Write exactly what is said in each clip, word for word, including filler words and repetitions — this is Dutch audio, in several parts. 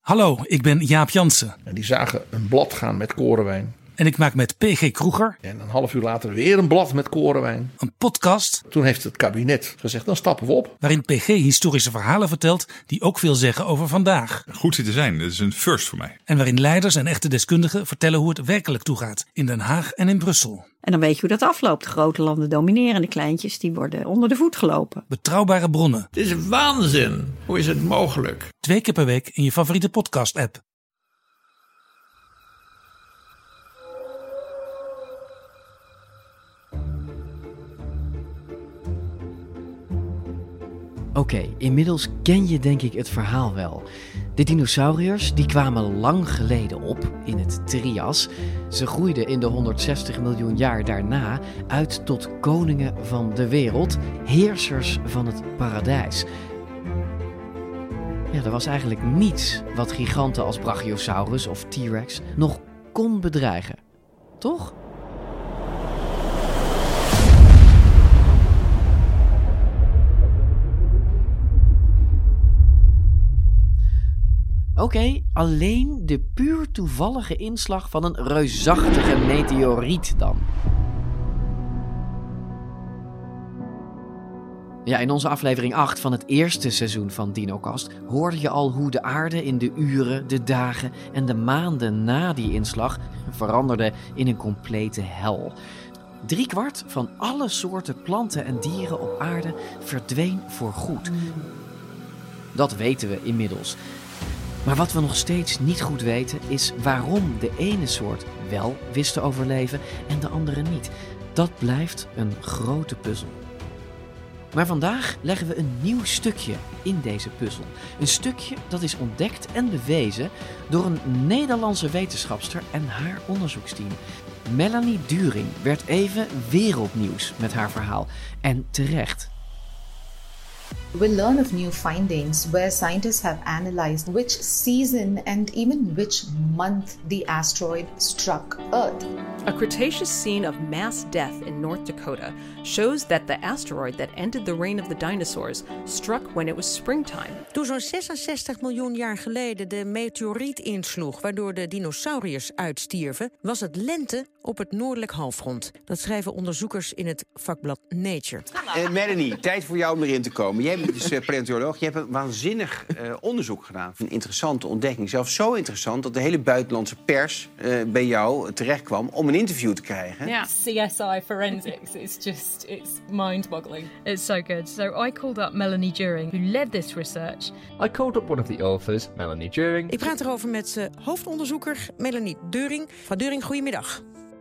Hallo, ik ben Jaap Jansen. En die zagen een blad gaan met korenwijn. En ik maak met P G Kroeger. En een half uur later weer een blad met korenwijn. Een podcast. Toen heeft het kabinet gezegd, dan stappen we op. Waarin P G historische verhalen vertelt die ook veel zeggen over vandaag. Goed zitten zijn, dat is een first voor mij. En waarin leiders en echte deskundigen vertellen hoe het werkelijk toegaat. In Den Haag en in Brussel. En dan weet je hoe dat afloopt. De grote landen domineren, de kleintjes die worden onder de voet gelopen. Betrouwbare bronnen. Het is waanzin. Hoe is het mogelijk? Twee keer per week in je favoriete podcast-app. Oké, okay, inmiddels ken je denk ik het verhaal wel. De dinosauriërs die kwamen lang geleden op in het Trias. Ze groeiden in de honderdzestig miljoen jaar daarna uit tot koningen van de wereld, heersers van het paradijs. Ja, er was eigenlijk niets wat giganten als Brachiosaurus of T-Rex nog kon bedreigen. Toch? Oké, okay, alleen de puur toevallige inslag van een reusachtige meteoriet dan. Ja, in onze aflevering acht van het eerste seizoen van DinoCast hoorde je al hoe de aarde in de uren, de dagen en de maanden na die inslag veranderde in een complete hel. Driekwart van alle soorten planten en dieren op aarde verdween voorgoed. Dat weten we inmiddels. Maar wat we nog steeds niet goed weten is waarom de ene soort wel wist te overleven en de andere niet. Dat blijft een grote puzzel. Maar vandaag leggen we een nieuw stukje in deze puzzel. Een stukje dat is ontdekt en bewezen door een Nederlandse wetenschapster en haar onderzoeksteam. Melanie During werd even wereldnieuws met haar verhaal. En terecht. We'll learn of new findings where scientists have analyzed which season and even which month the asteroid struck Earth. A Cretaceous scene of mass death in North Dakota shows that the asteroid that ended the reign of the dinosaurs struck when it was springtime. Toen zo'n zesenzestig miljoen jaar geleden de meteoriet insloeg, waardoor de dinosauriërs uitstierven, was het lente op het noordelijk halfrond. Dat schrijven onderzoekers in het vakblad Nature. Uh, Melanie, tijd voor jou om erin te komen. Jij bent dus uh, paleontoloog. Je hebt een waanzinnig uh, onderzoek gedaan. Een interessante ontdekking. Zelfs zo interessant dat de hele buitenlandse pers uh, bij jou terecht kwam om een interview te krijgen. Yeah. C S I Forensics. It's just, it's mind-boggling. It's so good. So I called up Melanie During, who led this research. I called up one of the authors, Melanie During. Ik praat erover met uh, hoofdonderzoeker Melanie During. Van During, goedemiddag.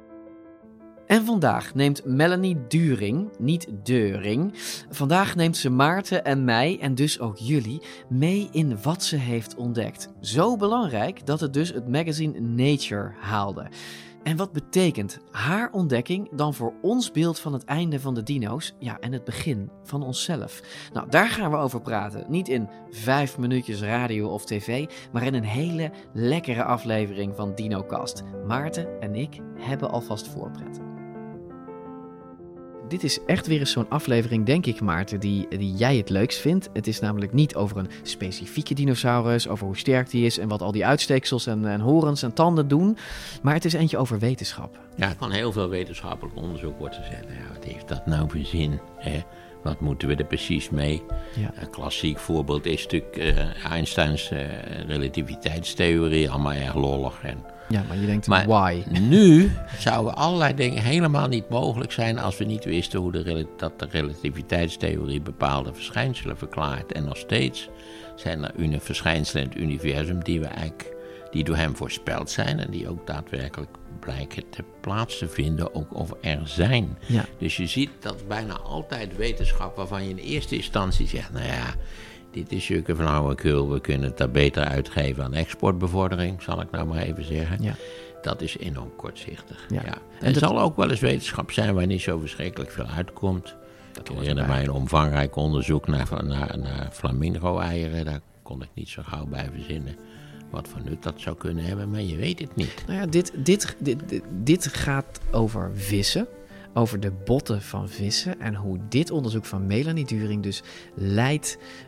En vandaag neemt Melanie During, niet Deuring, vandaag neemt ze Maarten en mij, en dus ook jullie, mee in wat ze heeft ontdekt. Zo belangrijk dat het dus het magazine Nature haalde. En wat betekent haar ontdekking dan voor ons beeld van het einde van de dino's, ja, en het begin van onszelf? Nou, daar gaan we over praten. Niet in vijf minuutjes radio of tv, maar in een hele lekkere aflevering van DinoCast. Maarten en ik hebben alvast voorpret. Dit is echt weer eens zo'n aflevering, denk ik, Maarten, die, die jij het leukst vindt. Het is namelijk niet over een specifieke dinosaurus, over hoe sterk die is en wat al die uitsteeksels en, en horens en tanden doen. Maar het is eentje over wetenschap. Ja, van heel veel wetenschappelijk onderzoek wordt gezegd, nou ja, wat heeft dat nou voor zin? Hè? Wat moeten we er precies mee? Ja. Een klassiek voorbeeld is natuurlijk uh, Einsteins uh, relativiteitstheorie, allemaal erg lollig en... Ja, maar je denkt, maar why? Nu zouden allerlei dingen helemaal niet mogelijk zijn als we niet wisten hoe de, dat de relativiteitstheorie bepaalde verschijnselen verklaart. En nog steeds zijn er une, verschijnselen in het universum die, we eigenlijk, die door hem voorspeld zijn en die ook daadwerkelijk blijken te plaats te vinden, ook of er zijn. Ja. Dus je ziet dat bijna altijd wetenschap waarvan je in eerste instantie zegt, nou ja, dit is zulke flauwekul, we kunnen het daar beter uitgeven aan exportbevordering, zal ik nou maar even zeggen. Ja. Dat is enorm kortzichtig. Ja. Ja. En, en het dat... zal ook wel eens wetenschap zijn waar niet zo verschrikkelijk veel uitkomt. Dat ik herinner mij een omvangrijk onderzoek naar, naar, naar flamingo-eieren. Daar kon ik niet zo gauw bij verzinnen wat voor nut dat zou kunnen hebben, maar je weet het niet. Nou ja, dit, dit, dit, dit, dit gaat over vissen. Over de botten van vissen en hoe dit onderzoek van Melanie During dus leidt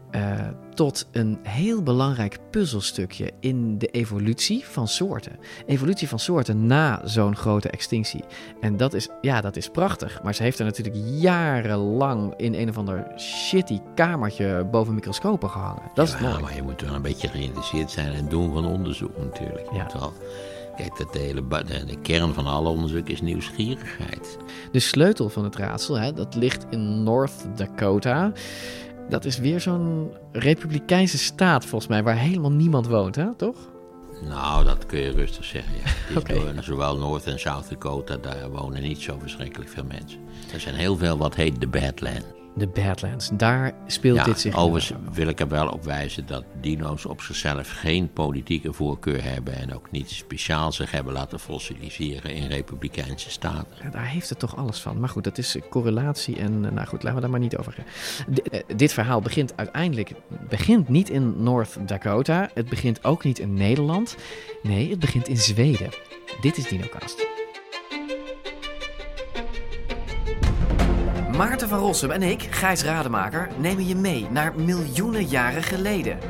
uh, tot een heel belangrijk puzzelstukje in de evolutie van soorten. Evolutie van soorten na zo'n grote extinctie. En dat is, ja, dat is prachtig. Maar ze heeft er natuurlijk jarenlang in een of ander shitty kamertje boven microscopen gehangen. Dat is ja, het mooi. Maar je moet wel een beetje geïnteresseerd zijn in het doen van onderzoek natuurlijk. Je Ja. moet wel, kijk, dat de, hele, ba- de, de kern van alle onderzoek is nieuwsgierigheid. De sleutel van het raadsel, hè, dat ligt in North Dakota. Dat is weer zo'n republikeinse staat volgens mij, waar helemaal niemand woont, hè? Toch? Nou, dat kun je rustig zeggen, ja. Het is Oké. door, zowel North en South Dakota, daar wonen niet zo verschrikkelijk veel mensen. Er zijn heel veel wat heet de Badlands. De Badlands, daar speelt Ja, dit zich overigens wil ik er wel op wijzen dat dino's op zichzelf geen politieke voorkeur hebben en ook niet speciaal zich hebben laten fossiliseren in republikeinse staten. Ja, daar heeft het toch alles van. Maar goed, dat is correlatie en nou goed, laten we daar maar niet over gaan. D- uh, dit verhaal begint uiteindelijk begint niet in North Dakota. Het begint ook niet in Nederland. Nee, het begint in Zweden. Dit is DinoCast. Maarten van Rossum en ik, Gijs Rademaker, nemen je mee naar miljoenen jaren geleden.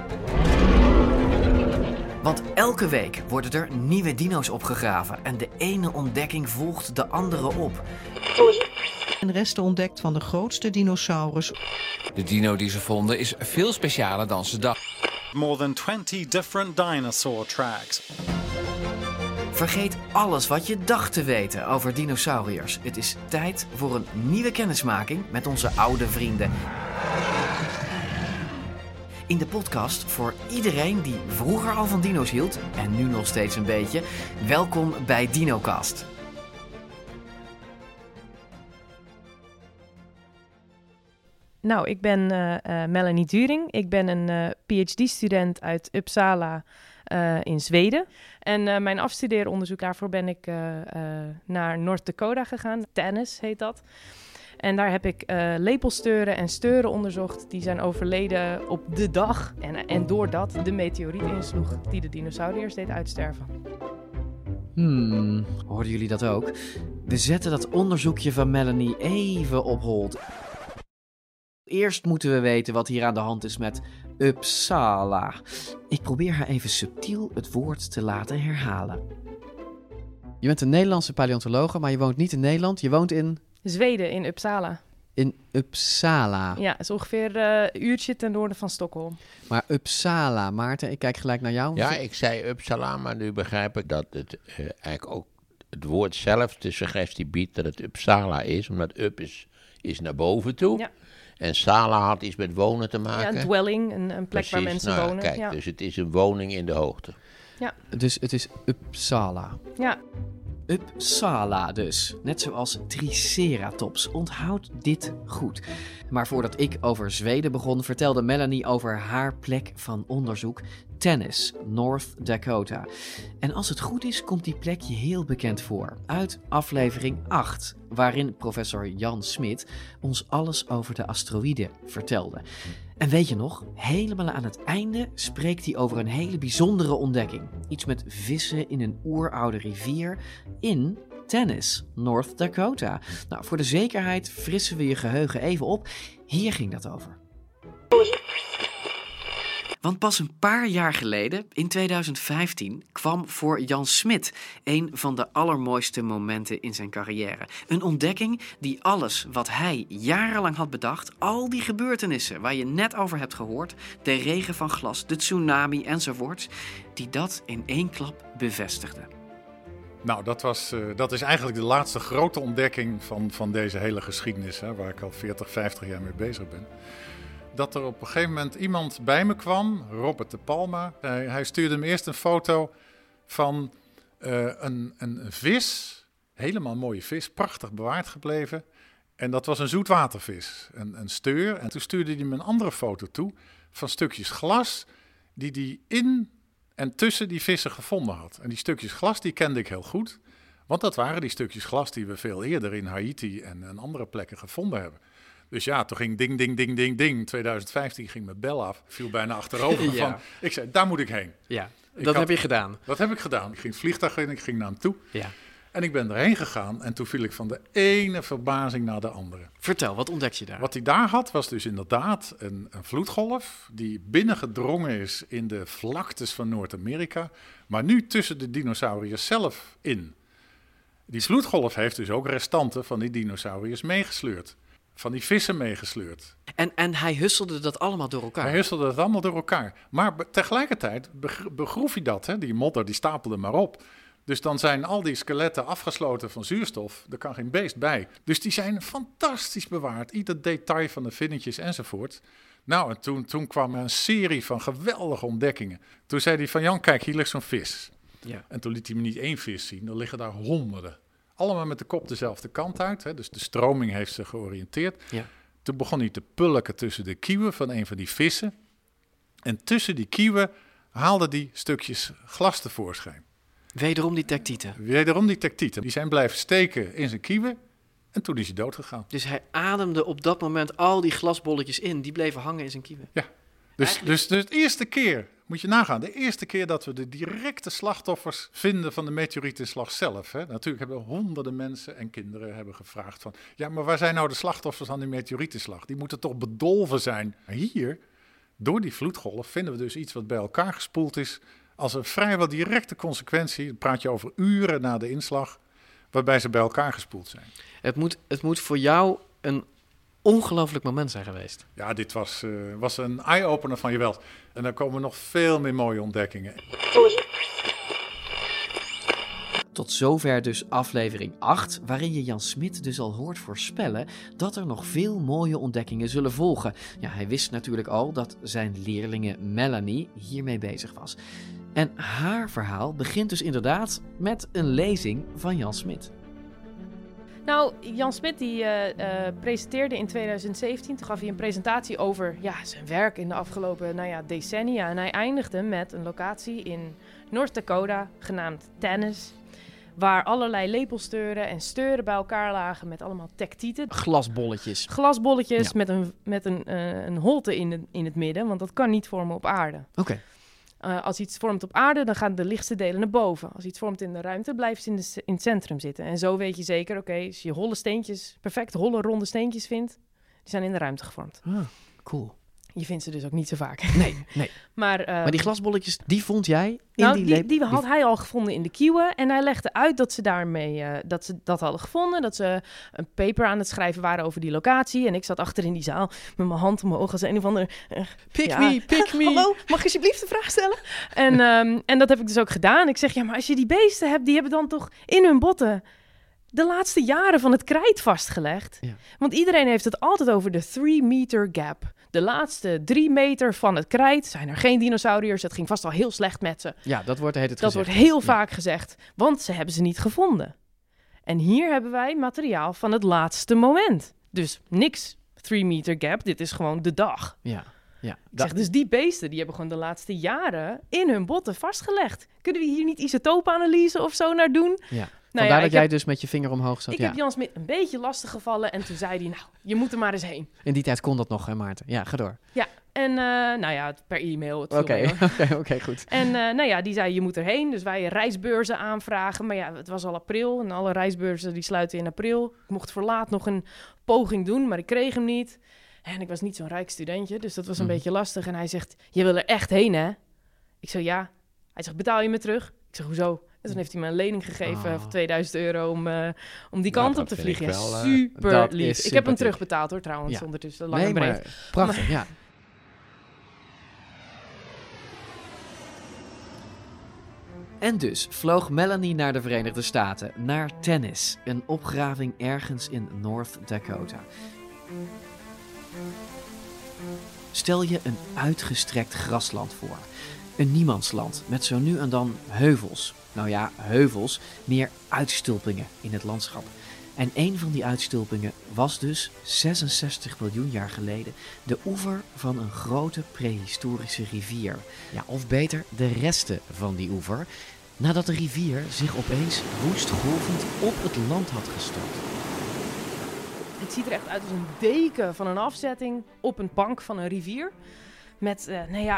Want elke week worden er nieuwe dino's opgegraven en de ene ontdekking volgt de andere op. En resten ontdekt van de grootste dinosaurus. De dino die ze vonden is veel specialer dan ze dachten. More than twenty different dinosaur tracks. Vergeet alles wat je dacht te weten over dinosauriërs. Het is tijd voor een nieuwe kennismaking met onze oude vrienden. In de podcast voor iedereen die vroeger al van dino's hield en nu nog steeds een beetje. Welkom bij DinoCast. Nou, ik ben uh, uh, Melanie During. Ik ben een uh, P H D-student uit Uppsala uh, in Zweden. En uh, mijn afstudeeronderzoek daarvoor ben ik uh, uh, naar North Dakota gegaan. Tennis heet dat. En daar heb ik uh, lepelsteuren en steuren onderzocht. Die zijn overleden op de dag. En, en doordat de meteoriet insloeg die de dinosauriërs deed uitsterven. Hmm, hoorden jullie dat ook? We zetten dat onderzoekje van Melanie even op hold. Eerst moeten we weten wat hier aan de hand is met Uppsala. Ik probeer haar even subtiel het woord te laten herhalen. Je bent een Nederlandse paleontologe, maar je woont niet in Nederland. Je woont in... Zweden, in Uppsala. In Uppsala. Ja, het is ongeveer uh, een uurtje ten noorden van Stockholm. Maar Uppsala, Maarten, ik kijk gelijk naar jou. Ja, ik zei Uppsala, maar nu begrijp ik dat het uh, eigenlijk ook het woord zelf de suggestie biedt dat het Uppsala is, omdat up is, is naar boven toe. Ja. En Sala had iets met wonen te maken. Ja, een dwelling, een, een plek Precies. waar mensen nou, wonen. Kijk, ja. dus het is een woning in de hoogte. Ja. Dus het is Uppsala. Ja. Uppsala dus, net zoals Triceratops. Onthoud dit goed. Maar voordat ik over Zweden begon, vertelde Melanie over haar plek van onderzoek, Tennis, North Dakota. En als het goed is, komt die plek je heel bekend voor. Uit aflevering acht, waarin professor Jan Smit ons alles over de asteroïden vertelde. En weet je nog, helemaal aan het einde spreekt hij over een hele bijzondere ontdekking. Iets met vissen in een oeroude rivier in Tennis, North Dakota. Nou, voor de zekerheid frissen we je geheugen even op. Hier ging dat over. Want pas een paar jaar geleden, in tweeduizend vijftien, kwam voor Jan Smit een van de allermooiste momenten in zijn carrière. Een ontdekking die alles wat hij jarenlang had bedacht, al die gebeurtenissen waar je net over hebt gehoord, de regen van glas, de tsunami enzovoorts, die dat in één klap bevestigde. Nou, dat, was, uh, dat is eigenlijk de laatste grote ontdekking van, van deze hele geschiedenis, hè, waar ik al veertig, vijftig jaar mee bezig ben. Dat er op een gegeven moment iemand bij me kwam, Robert de Palma. Hij, hij stuurde me eerst een foto van uh, een, een vis, helemaal mooie vis, prachtig bewaard gebleven. En dat was een zoetwatervis, een, een steur. En toen stuurde hij me een andere foto toe van stukjes glas die hij in en tussen die vissen gevonden had. En die stukjes glas die kende ik heel goed, want dat waren die stukjes glas die we veel eerder in Haiti en, en andere plekken gevonden hebben. Dus ja, toen ging ding, ding, ding, ding, ding. tweeduizend vijftien ging mijn bel af. Viel bijna achterover. Ja. Van, ik zei, daar moet ik heen. Ja, ik dat had, heb je gedaan. Dat heb ik gedaan. Ik ging het vliegtuig in, ik ging naar hem toe. Ja. En ik ben erheen gegaan en toen viel ik van de ene verbazing naar de andere. Vertel, wat ontdek je daar? Wat hij daar had, was dus inderdaad een, een vloedgolf die binnengedrongen is in de vlaktes van Noord-Amerika, maar nu tussen de dinosauriërs zelf in. Die vloedgolf heeft dus ook restanten van die dinosauriërs meegesleurd. Van die vissen meegesleurd. En, en hij husselde dat allemaal door elkaar? Hij husselde dat allemaal door elkaar. Maar be- tegelijkertijd begroef hij dat, hè? Die modder die stapelde maar op. Dus dan zijn al die skeletten afgesloten van zuurstof. Er kan geen beest bij. Dus die zijn fantastisch bewaard. Ieder detail van de vinnetjes enzovoort. Nou, en toen, toen kwam er een serie van geweldige ontdekkingen. Toen zei hij van, Jan, kijk, hier ligt zo'n vis. Ja. En toen liet hij me niet één vis zien. Er liggen daar honderden. Allemaal met de kop dezelfde kant uit. Hè? Dus de stroming heeft ze georiënteerd. Ja. Toen begon hij te pulken tussen de kieuwen van een van die vissen. En tussen die kieuwen haalde hij stukjes glas tevoorschijn. Wederom die tektieten. Wederom die tektieten. Die zijn blijven steken in zijn kieuwen. En toen is hij doodgegaan. Dus hij ademde op dat moment al die glasbolletjes in. Die bleven hangen in zijn kieuwen. Ja. Dus, dus, dus de eerste keer, moet je nagaan, de eerste keer dat we de directe slachtoffers vinden van de meteorietinslag zelf. Hè. Natuurlijk hebben honderden mensen en kinderen hebben gevraagd van, ja, maar waar zijn nou de slachtoffers van die meteorietinslag? Die moeten toch bedolven zijn? Hier, door die vloedgolf, vinden we dus iets wat bij elkaar gespoeld is als een vrijwel directe consequentie. Dan praat je over uren na de inslag, waarbij ze bij elkaar gespoeld zijn. Het moet, het moet voor jou een ongelooflijk moment zijn geweest. Ja, dit was, uh, was een eye-opener van je wel. En dan komen nog veel meer mooie ontdekkingen. Tot zover dus aflevering acht, waarin je Jan Smit dus al hoort voorspellen dat er nog veel mooie ontdekkingen zullen volgen. Ja, hij wist natuurlijk al dat zijn leerlinge Melanie hiermee bezig was. En haar verhaal begint dus inderdaad met een lezing van Jan Smit. Nou, Jan Smit die uh, uh, presenteerde in twintig zeventien, toen gaf hij een presentatie over ja, zijn werk in de afgelopen nou ja, decennia. En hij eindigde met een locatie in North Dakota, genaamd Tanis, waar allerlei lepelsteuren en steuren bij elkaar lagen met allemaal tektieten. Glasbolletjes. Glasbolletjes Ja. met, een, met een, uh, een holte in, de, in het midden, want dat kan niet vormen op aarde. Oké. Okay. Uh, als iets vormt op aarde, dan gaan de lichtste delen naar boven. Als iets vormt in de ruimte, blijven ze in, de, in het centrum zitten. En zo weet je zeker, oké, okay, als je holle steentjes, perfect holle, ronde steentjes vindt, die zijn in de ruimte gevormd. Ah, cool. Je vindt ze dus ook niet zo vaak. Nee, nee. Maar, uh, maar die glasbolletjes, die vond jij in nou, die... die, lep- die had hij al gevonden in de kieuwen. En hij legde uit dat ze daarmee uh, dat ze dat hadden gevonden. Dat ze een paper aan het schrijven waren over die locatie. En ik zat achter in die zaal met mijn hand omhoog als een of andere... Uh, pick ja. me, pick me. Hallo, mag ik alsjeblieft een vraag stellen? en, um, en dat heb ik dus ook gedaan. Ik zeg, ja, maar als je die beesten hebt, die hebben dan toch in hun botten de laatste jaren van het krijt vastgelegd. Ja. Want iedereen heeft het altijd over de three meter gap. De laatste drie meter van het krijt zijn er geen dinosauriërs. Het ging vast al heel slecht met ze. Ja, dat wordt het Dat gezegd. wordt heel ja. vaak gezegd, want ze hebben ze niet gevonden. En hier hebben wij materiaal van het laatste moment. Dus niks three meter gap, dit is gewoon de dag. Ja, ja. Ik zeg, dus die beesten, die hebben gewoon de laatste jaren in hun botten vastgelegd. Kunnen we hier niet isotoopanalyse of zo naar doen? Ja. Nou Vandaar ja, dat jij heb, dus met je vinger omhoog zat. Ik ja. heb Jan Smit een beetje lastig gevallen en toen zei hij, nou, je moet er maar eens heen. In die tijd kon dat nog, hè Maarten? Ja, ga door. Ja, en uh, nou ja, per e-mail. Oké, okay. okay, okay, goed. En uh, nou ja, die zei, je moet erheen. Dus wij reisbeurzen aanvragen. Maar ja, het was al april en alle reisbeurzen die sluiten in april. Ik mocht voor laat nog een poging doen, maar ik kreeg hem niet. En ik was niet zo'n rijk studentje, dus dat was een mm. beetje lastig. En hij zegt, je wil er echt heen, hè? Ik zei, ja. Hij zegt, betaal je me terug? Ik zeg, hoezo? En toen heeft hij me een lening gegeven oh. van tweeduizend euro om, uh, om die kant nou, op te vliegen. Ja, wel, super uh, lief. Ik heb hem terugbetaald hoor, trouwens, ja. ondertussen. Lang nee, en breed. Maar prachtig, maar, ja. En dus vloog Melanie naar de Verenigde Staten, naar Tanis, een opgraving ergens in North Dakota. Stel je een uitgestrekt grasland voor. Een niemandsland met zo nu en dan heuvels. Nou ja, heuvels, meer uitstulpingen in het landschap. En een van die uitstulpingen was dus zesenzestig miljoen jaar geleden de oever van een grote prehistorische rivier. Ja, of beter, de resten van die oever, nadat de rivier zich opeens woest golvend op het land had gestort. Het ziet er echt uit als een deken van een afzetting op een bank van een rivier. Met, uh, nou ja,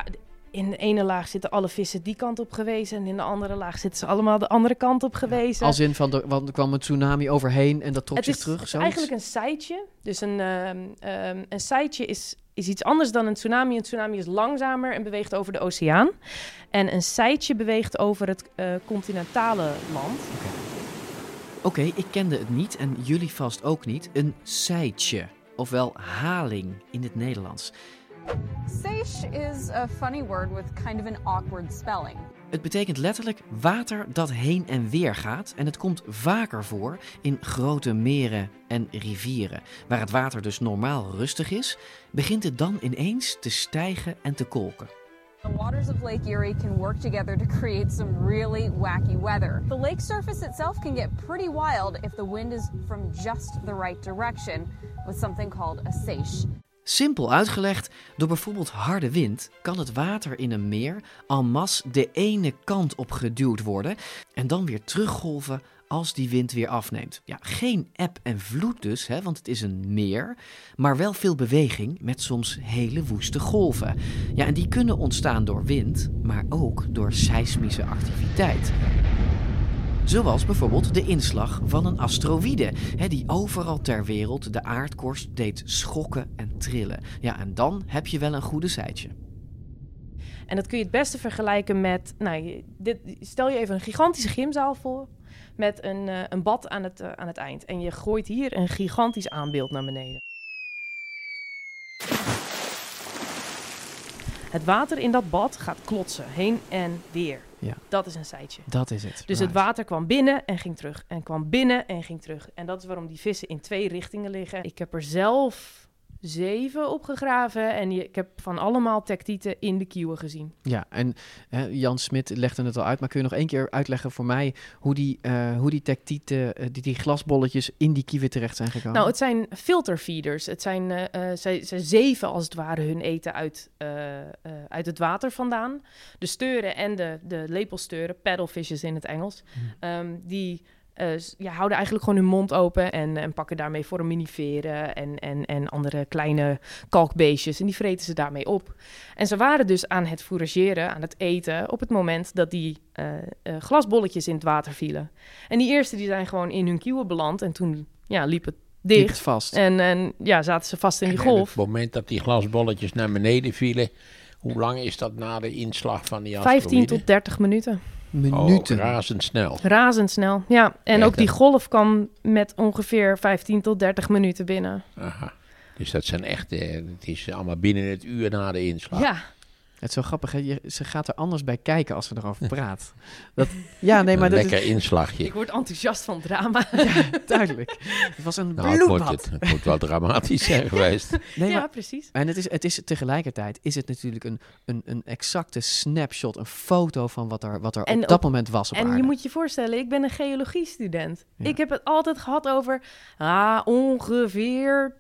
In de ene laag zitten alle vissen die kant op gewezen en in de andere laag zitten ze allemaal de andere kant op gewezen. Als in van, de, want er kwam een tsunami overheen en dat trok het zich is, terug? Het is zoiets? eigenlijk een seitje. Dus een, um, um, een seitje is, is iets anders dan een tsunami. Een tsunami is langzamer en beweegt over de oceaan. En een seitje beweegt over het uh, continentale land. Oké, okay, ik kende het niet en jullie vast ook niet. Een seitje, ofwel haling in het Nederlands. Seiche is a funny word with kind of an awkward spelling. Het betekent letterlijk water dat heen en weer gaat en het komt vaker voor in grote meren en rivieren. Waar het water dus normaal rustig is, begint het dan ineens te stijgen en te kolken. The waters of Lake Erie can work together to create some really wacky weather. The lake surface itself can get pretty wild if the wind is from just the right direction with something called a seiche. Simpel uitgelegd, door bijvoorbeeld harde wind kan het water in een meer en masse de ene kant op geduwd worden en dan weer teruggolven als die wind weer afneemt. Ja, geen eb en vloed dus, hè, want het is een meer, maar wel veel beweging met soms hele woeste golven. Ja, en die kunnen ontstaan door wind, maar ook door seismische activiteit. Zoals bijvoorbeeld de inslag van een asteroïde, hè, die overal ter wereld de aardkorst deed schokken en trillen. Ja, en dan heb je wel een goede seitje. En dat kun je het beste vergelijken met, nou, dit, stel je even een gigantische gymzaal voor met een, uh, een bad aan het, uh, aan het eind. En je gooit hier een gigantisch aanbeeld naar beneden. Het water in dat bad gaat klotsen, heen en weer. Ja. Dat is een seitje. Dat is het. Dus right. het water kwam binnen en ging terug. En kwam binnen en ging terug. En dat is waarom die vissen in twee richtingen liggen. Ik heb er zelf zeven opgegraven. En je, ik heb van allemaal tektieten in de kieuwen gezien. Ja, en hè, Jan Smit legde het al uit. Maar kun je nog één keer uitleggen voor mij hoe die, uh, hoe die tektieten, uh, die, die glasbolletjes in die kieuwen terecht zijn gekomen? Nou, het zijn filterfeeders. Het zijn, uh, uh, zij, zij zeven als het ware hun eten uit, uh, uh, uit het water vandaan. De steuren en de, de lepelsteuren, paddlefishes in het Engels, hmm. um, die Uh, ja, houden eigenlijk gewoon hun mond open en, en pakken daarmee foraminiferen en, en, en andere kleine kalkbeestjes. En die vreten ze daarmee op. En ze waren dus aan het fourageren, aan het eten, op het moment dat die uh, uh, glasbolletjes in het water vielen. En die eerste die zijn gewoon in hun kieuwen beland en toen ja, liep het dicht. Liep het vast. En, en ja, zaten ze vast in die en golf. En op het moment dat die glasbolletjes naar beneden vielen, hoe lang is dat na de inslag van die asteroïde? vijftien tot dertig minuten. Minuten. Oh, razendsnel. Razendsnel, ja. En ja, ook die dat... golf kwam met ongeveer vijftien tot dertig minuten binnen. Aha. Dus dat zijn echt, eh, het is allemaal binnen het uur na de inslag. Ja. Het is zo grappig, hè? Je, ze gaat er anders bij kijken als ze erover praat. Dat, ja, nee, maar een dat lekker is... inslagje. Ik word enthousiast van drama. Ja, duidelijk. Het was een nou, bloedbad. Het moet, het, het moet wel dramatisch zijn geweest. Nee, ja, maar, precies. En het is, het is tegelijkertijd is het natuurlijk een, een, een exacte snapshot, een foto van wat er, wat er op, op dat moment was op en aarde. En je moet je voorstellen, ik ben een geologiestudent. Ja. Ik heb het altijd gehad over ah, ongeveer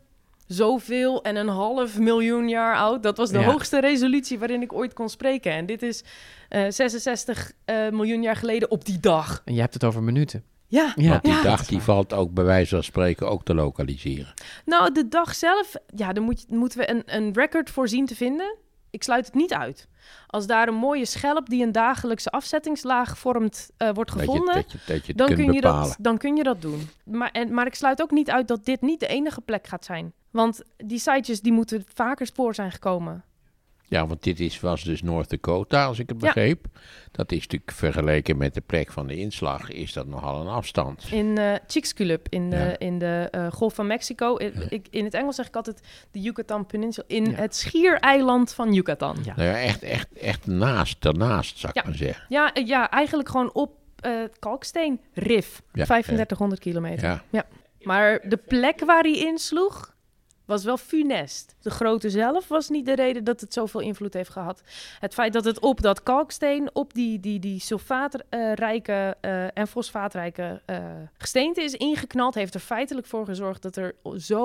zoveel en een half miljoen jaar oud. Dat was de ja. hoogste resolutie waarin ik ooit kon spreken. En dit is uh, zesenzestig uh, miljoen jaar geleden op die dag. En je hebt het over minuten. Ja. ja. Want die ja. dag die valt ook bij wijze van spreken ook te lokaliseren. Nou, de dag zelf, ja, daar moet, moeten we een, een record voor zien te vinden. Ik sluit het niet uit. Als daar een mooie schelp die een dagelijkse afzettingslaag vormt uh, wordt gevonden, dat je, dat je, dat je dan, kun je bepalen. dat, dan kun je dat doen. Maar, en, maar ik sluit ook niet uit dat dit niet de enige plek gaat zijn. Want die sitejes die moeten vaker spoor zijn gekomen. Ja, want dit is, was dus North Dakota, als ik het begreep. Ja. Dat is natuurlijk vergeleken met de plek van de inslag, is dat nogal een afstand. In uh, Chicxulub, in de, ja. in de uh, Golf van Mexico. In, ja. ik, in het Engels zeg ik altijd de Yucatan Peninsula. In Ja. het schiereiland van Yucatan. Ja. Nou ja, echt, echt, echt naast, daarnaast, zou ik Ja. maar zeggen. Ja, uh, ja, eigenlijk gewoon op uh, het Kalksteenrif. Ja, vijfendertighonderd kilometer. Ja. Ja. Maar de plek waar hij insloeg was wel funest. De grootte zelf was niet de reden dat het zoveel invloed heeft gehad. Het feit dat het op dat kalksteen, op die, die, die sulfaatrijke uh, en fosfaatrijke uh, gesteente is ingeknald, heeft er feitelijk voor gezorgd dat er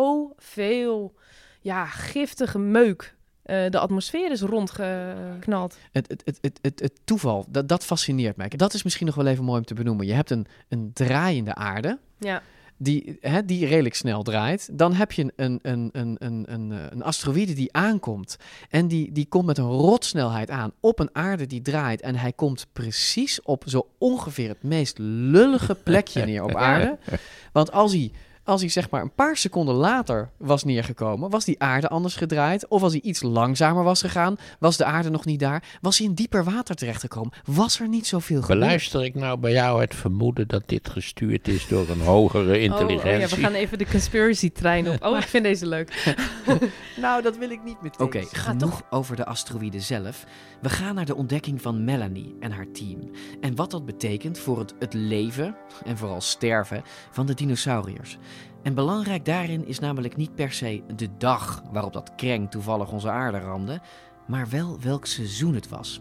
zoveel ja, giftige meuk uh, de atmosfeer is rondgeknald. Het, het, het, het, het, het toeval, dat, dat fascineert mij. Dat is misschien nog wel even mooi om te benoemen. Je hebt een, een draaiende aarde. Ja. die, hè, die redelijk snel draait. Dan heb je een, een, een, een, een, een asteroïde die aankomt. En die, die komt met een rotsnelheid aan op een aarde die draait. En hij komt precies op zo ongeveer het meest lullige plekje neer op aarde. Want als hij... Als hij zeg maar een paar seconden later was neergekomen, was die aarde anders gedraaid. Of als hij iets langzamer was gegaan, was de aarde nog niet daar. Was hij in dieper water terechtgekomen, was er niet zoveel gebeurd. Beluister ik nou bij jou het vermoeden dat dit gestuurd is door een hogere intelligentie? Oh, oh ja, we gaan even de conspiracy trein op. Oh, ik vind deze leuk. Nou, dat wil ik niet meteen. Oké, okay, genoeg over de asteroïde zelf. We gaan naar de ontdekking van Melanie en haar team. En wat dat betekent voor het, het leven en vooral sterven van de dinosauriërs. En belangrijk daarin is namelijk niet per se de dag waarop dat kreng toevallig onze aarde ramde, maar wel welk seizoen het was.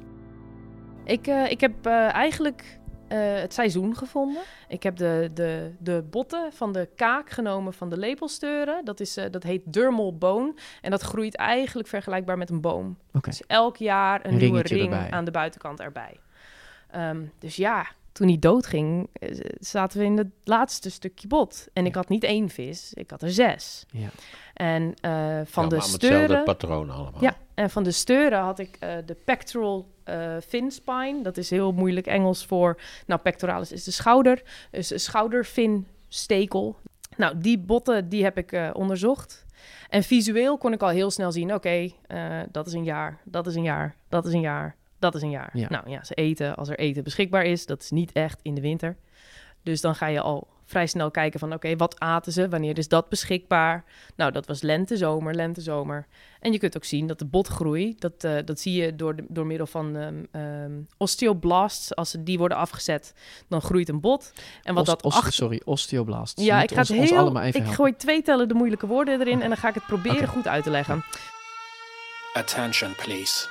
Ik, uh, ik heb uh, eigenlijk uh, het seizoen gevonden. Ik heb de, de, de botten van de kaak genomen van de lepelsteuren. Dat, is, uh, dat heet dermal bone. En dat groeit eigenlijk vergelijkbaar met een boom. Okay. Dus elk jaar een, een nieuwe ring erbij. Aan de buitenkant erbij. Um, dus ja... Toen hij doodging, zaten we in het laatste stukje bot. En ik had niet één vis, ik had er zes. Ja. En uh, van ja, de maar steuren... hetzelfde patroon allemaal. Ja, en van de steuren had ik uh, de pectoral uh, fin spine. Dat is heel moeilijk Engels voor... Nou, pectoralis is de schouder. Dus een schouderfin stekel. Nou, die botten, die heb ik uh, onderzocht. En visueel kon ik al heel snel zien... Oké, okay, uh, dat is een jaar, dat is een jaar, dat is een jaar... Dat is een jaar. Ja. Nou ja, ze eten als er eten beschikbaar is. Dat is niet echt in de winter. Dus dan ga je al vrij snel kijken van... oké, okay, wat aten ze? Wanneer is dat beschikbaar? Nou, dat was lente, zomer, lente, zomer. En je kunt ook zien dat de botgroei... dat, uh, dat zie je door, de, door middel van um, um, osteoblasts. Als die worden afgezet, dan groeit een bot. En wat Ost, dat ost, achter... Sorry, osteoblasts. Ja, ik ga ons, het heel... allemaal even ik helpen. gooi twee tellen de moeilijke woorden erin... en dan ga ik het proberen okay. goed uit te leggen. Attention, please.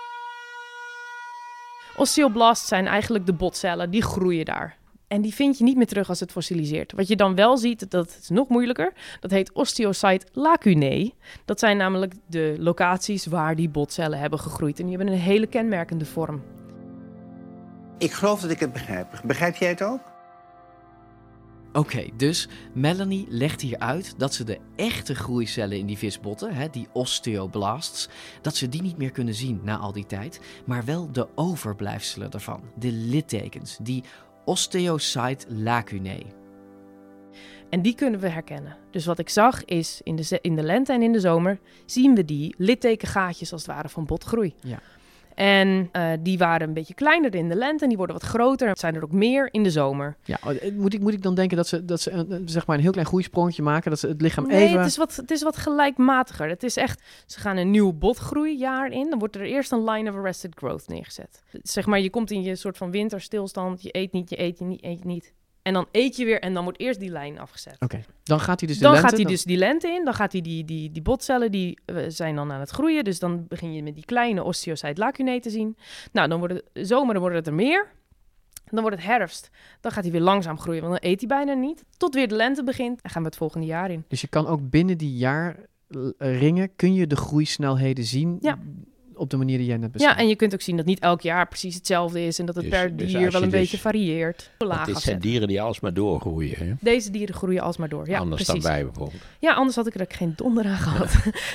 Osteoblasts zijn eigenlijk de botcellen, die groeien daar. En die vind je niet meer terug als het fossiliseert. Wat je dan wel ziet, dat is nog moeilijker, dat heet osteocyte lacunae. Dat zijn namelijk de locaties waar die botcellen hebben gegroeid. En die hebben een hele kenmerkende vorm. Ik geloof dat ik het begrijp. Begrijp jij het ook? Oké, okay, dus Melanie legt hier uit dat ze de echte groeicellen in die visbotten, hè, die osteoblasts, dat ze die niet meer kunnen zien na al die tijd, maar wel de overblijfselen daarvan, de littekens, die osteocyte lacunae. En die kunnen we herkennen. Dus wat ik zag is, in de, in de lente en in de zomer zien we die littekengaatjes als het ware van botgroei. Ja. En uh, die waren een beetje kleiner in de lente en die worden wat groter. Het zijn er ook meer in de zomer. Ja, moet ik, moet ik dan denken dat ze, dat ze een, zeg maar een heel klein groeisprongetje maken? Dat ze het lichaam nee, even... het is, wat, het is wat gelijkmatiger. Het is echt, ze gaan een nieuw botgroeijaar in. Dan wordt er eerst een line of arrested growth neergezet. Zeg maar, je komt in je soort van winterstilstand. Je eet niet, je eet je niet, eet je niet. En dan eet je weer en dan wordt eerst die lijn afgezet. Oké, okay. Dan gaat hij dus de dan lente... gaat hij dan... dus die lente in. Dan gaat hij die, die, die botcellen, die uh, zijn dan aan het groeien. Dus dan begin je met die kleine osteocyte lacunae te zien. Nou, dan wordt het zomer, dan wordt het er meer. Dan wordt het herfst. Dan gaat hij weer langzaam groeien, want dan eet hij bijna niet. Tot weer de lente begint en gaan we het volgende jaar in. Dus je kan ook binnen die jaarringen, kun je de groeisnelheden zien... Ja. Op de manier die jij net beschreef. Ja, en je kunt ook zien dat niet elk jaar precies hetzelfde is... en dat het dus, per dier dus wel een dus, beetje varieert. Want dit zijn dieren die alsmaar doorgroeien, hè? Deze dieren groeien alsmaar door, ja, Anders precies. dan wij bijvoorbeeld. Ja, anders had ik er ook geen donder aan gehad.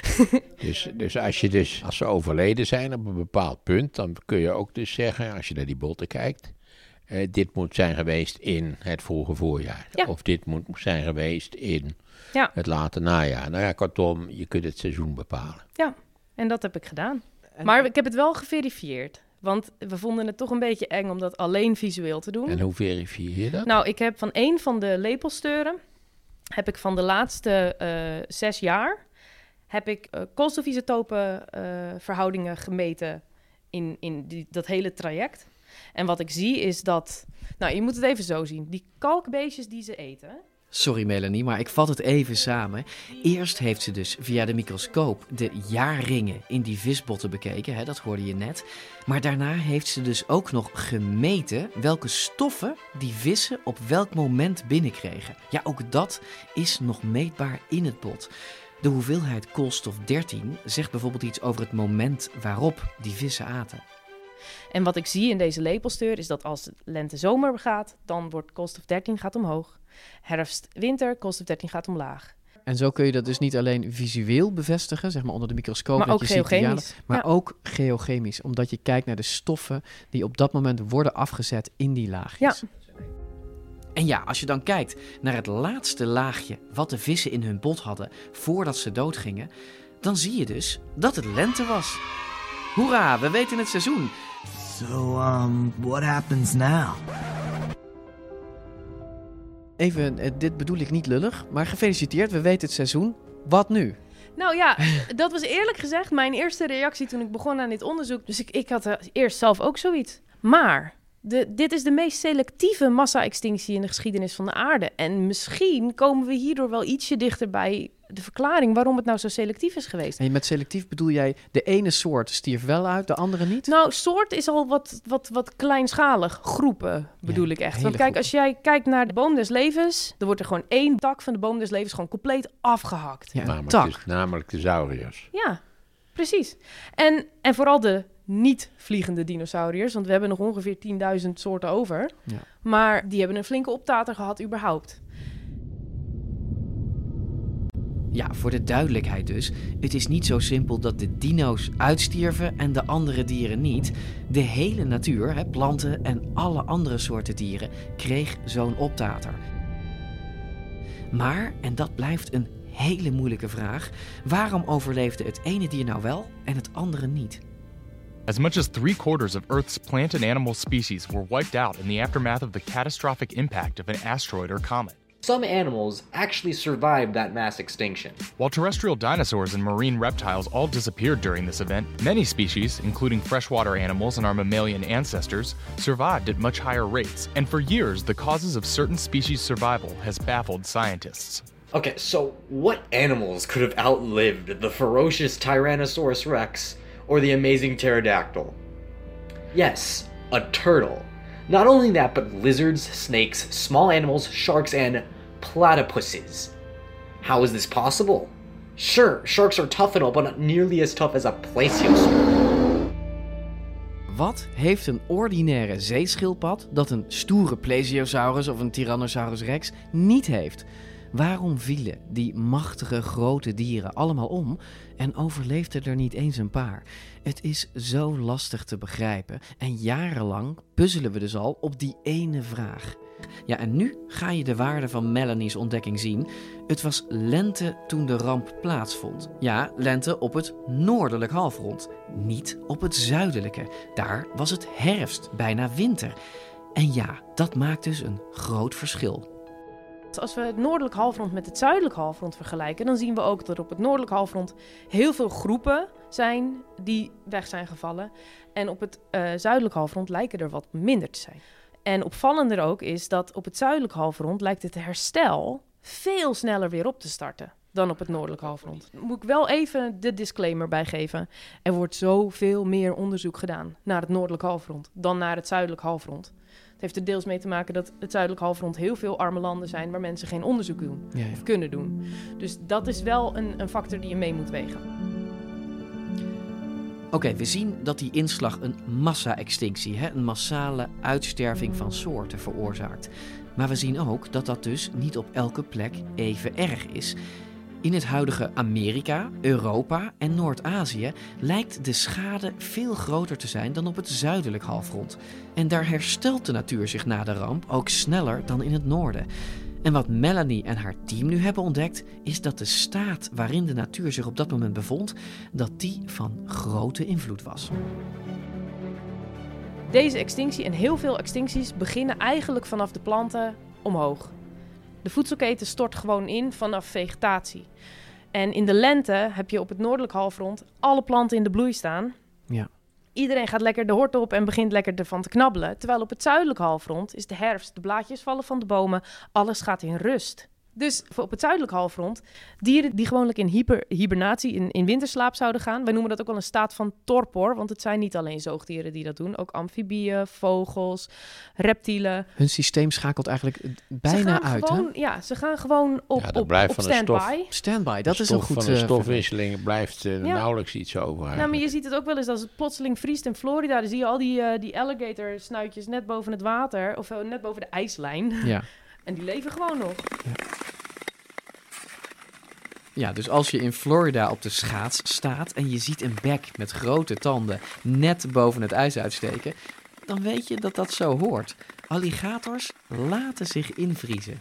dus, dus, als je dus als ze overleden zijn op een bepaald punt... dan kun je ook dus zeggen, als je naar die botten kijkt... Uh, dit moet zijn geweest in het vroege voorjaar. Ja. Of dit moet zijn geweest in ja. het late najaar. Nou ja, kortom, je kunt het seizoen bepalen. Ja, en dat heb ik gedaan. Maar ik heb het wel geverifieerd. Want we vonden het toch een beetje eng om dat alleen visueel te doen. En hoe verifieer je dat? Nou, ik heb van een van de lepelsteuren... heb ik van de laatste uh, zes jaar... heb ik uh, koolstofisotopen uh, verhoudingen gemeten in, in die, dat hele traject. En wat ik zie is dat... Nou, je moet het even zo zien. Die kalkbeestjes die ze eten... Sorry Melanie, maar ik vat het even samen. Eerst heeft ze dus via de microscoop de jaarringen in die visbotten bekeken, hè, dat hoorde je net. Maar daarna heeft ze dus ook nog gemeten welke stoffen die vissen op welk moment binnenkregen. Ja, ook dat is nog meetbaar in het bot. De hoeveelheid koolstof dertien zegt bijvoorbeeld iets over het moment waarop die vissen aten. En wat ik zie in deze lepelster is dat als lente-zomer gaat, dan wordt koolstof dertien gaat omhoog. Herfst-winter, koolstof dertien gaat omlaag. En zo kun je dat dus niet alleen visueel bevestigen, zeg maar onder de microscoop, maar dat ook je ziet geochemisch. signalen, maar Ja. ook geochemisch, omdat je kijkt naar de stoffen die op dat moment worden afgezet in die laagjes. Ja. En ja, als je dan kijkt naar het laatste laagje wat de vissen in hun bot hadden voordat ze doodgingen, dan zie je dus dat het lente was. Hoera, we weten het seizoen. So, um, what happens now? Even, eh, dit bedoel ik niet lullig, maar gefeliciteerd, we weten het seizoen. Wat nu? Nou ja, dat was eerlijk gezegd mijn eerste reactie toen ik begon aan dit onderzoek. Dus ik, ik had er eerst zelf ook zoiets. Maar de, dit is de meest selectieve massa-extinctie in de geschiedenis van de aarde. En misschien komen we hierdoor wel ietsje dichter bij de verklaring waarom het nou zo selectief is geweest. En met selectief bedoel jij de ene soort stierf wel uit, de andere niet? Nou, soort is al wat, wat, wat kleinschalig. Groepen bedoel Ja, ik echt. hele Want kijk, groepen. als jij kijkt naar de boom des levens, dan wordt er gewoon één tak van de boom des levens gewoon compleet afgehakt. Ja, namelijk, tak. de, namelijk de sauriërs. Ja, precies. En, en vooral de niet-vliegende dinosauriërs, want we hebben nog ongeveer tienduizend soorten over. Ja. Maar die hebben een flinke optater gehad überhaupt. Ja, voor de duidelijkheid dus. Het is niet zo simpel dat de dino's uitstierven en de andere dieren niet. De hele natuur, hè, planten en alle andere soorten dieren, kreeg zo'n optater. Maar, en dat blijft een hele moeilijke vraag, waarom overleefde het ene dier nou wel en het andere niet? As much as three quarters of Earth's plant and animal species were wiped out in the aftermath of the catastrophic impact of an asteroid or comet. Some animals actually survived that mass extinction. While terrestrial dinosaurs and marine reptiles all disappeared during this event, many species, including freshwater animals and our mammalian ancestors, survived at much higher rates. And for years, the causes of certain species' survival has baffled scientists. Okay, so what animals could have outlived the ferocious Tyrannosaurus Rex or the amazing pterodactyl? Yes, a turtle. Not only that, but lizards, snakes, small animals, sharks, and platypuses. How is this possible? Sure, sharks are tough and all, but not nearly as tough as a plesiosaur. Wat heeft een ordinaire zeeschildpad dat een stoere plesiosaurus of een Tyrannosaurus rex niet heeft? Waarom vielen die machtige grote dieren allemaal om en overleefden er niet eens een paar? Het is zo lastig te begrijpen en jarenlang puzzelen we dus al op die ene vraag. Ja, en nu ga je de waarde van Melanie's ontdekking zien. Het was lente toen de ramp plaatsvond. Ja, lente op het noordelijk halfrond, niet op het zuidelijke. Daar was het herfst, bijna winter. En ja, dat maakt dus een groot verschil. Als we het noordelijk halfrond met het zuidelijk halfrond vergelijken, dan zien we ook dat op het noordelijk halfrond heel veel groepen zijn die weg zijn gevallen. En op het uh, zuidelijk halfrond lijken er wat minder te zijn. En opvallender ook is dat op het zuidelijk halfrond lijkt het herstel veel sneller weer op te starten dan op het noordelijk halfrond. Daar moet ik wel even de disclaimer bij geven. Er wordt zoveel meer onderzoek gedaan naar het noordelijk halfrond dan naar het zuidelijk halfrond. Het heeft er deels mee te maken dat het zuidelijk halfrond heel veel arme landen zijn waar mensen geen onderzoek doen Ja, ja. of kunnen doen. Dus dat is wel een, een factor die je mee moet wegen. Oké, okay, we zien dat die inslag een massa-extinctie, hè, een massale uitsterving van soorten veroorzaakt. Maar we zien ook dat dat dus niet op elke plek even erg is. In het huidige Amerika, Europa en Noord-Azië lijkt de schade veel groter te zijn dan op het zuidelijk halfrond. En daar herstelt de natuur zich na de ramp ook sneller dan in het noorden. En wat Melanie en haar team nu hebben ontdekt, is dat de staat waarin de natuur zich op dat moment bevond, dat die van grote invloed was. Deze extinctie en heel veel extincties beginnen eigenlijk vanaf de planten omhoog. De voedselketen stort gewoon in vanaf vegetatie. En in de lente heb je op het noordelijk halfrond alle planten in de bloei staan. Ja. Iedereen gaat lekker de hort op en begint lekker ervan te knabbelen. Terwijl op het zuidelijk halfrond is de herfst, de blaadjes vallen van de bomen, alles gaat in rust. Dus op het zuidelijk halfrond, dieren die gewoonlijk in hyper, hibernatie, in, in winterslaap zouden gaan. Wij noemen dat ook wel een staat van torpor, want het zijn niet alleen zoogdieren die dat doen. Ook amfibieën, vogels, reptielen. Hun systeem schakelt eigenlijk bijna uit, gewoon, hè? Ja, ze gaan gewoon op, ja, op, op standby. Standby, dat de is een stof goed... van de uh, stofwisseling blijft uh, ja. nauwelijks iets over. Nou, Eigenlijk. maar je ziet het ook wel eens als het plotseling vriest in Florida. Dan zie je al die, uh, die alligator snuitjes net boven het water, of uh, net boven de ijslijn. Ja. En die leven gewoon nog. Ja. Ja, dus als je in Florida op de schaats staat en je ziet een bek met grote tanden net boven het ijs uitsteken, dan weet je dat dat zo hoort. Alligators laten zich invriezen.